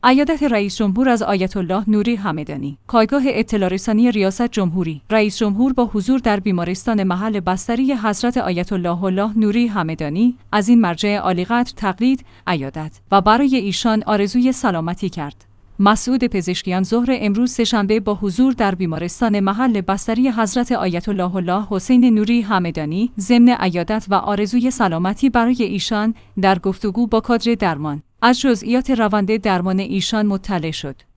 عیادت رئیس جمهور از آیت الله نوری همدانی. پایگاه اطلاع رسانی ریاست جمهوری. رئیس جمهور با حضور در بیمارستان محل بستری حضرت آیت الله نوری همدانی از این مرجع عالی‌قدر تقلید، عیادت و برای ایشان آرزوی سلامتی کرد. مسعود پزشکیان ظهر امروز سه‌شنبه با حضور در بیمارستان محل بستری حضرت آیت الله حسین نوری همدانی ضمن عیادت و آرزوی سلامتی برای ایشان در گفتگو با کادر درمان از جزئیات روند درمان ایشان مطلع شد.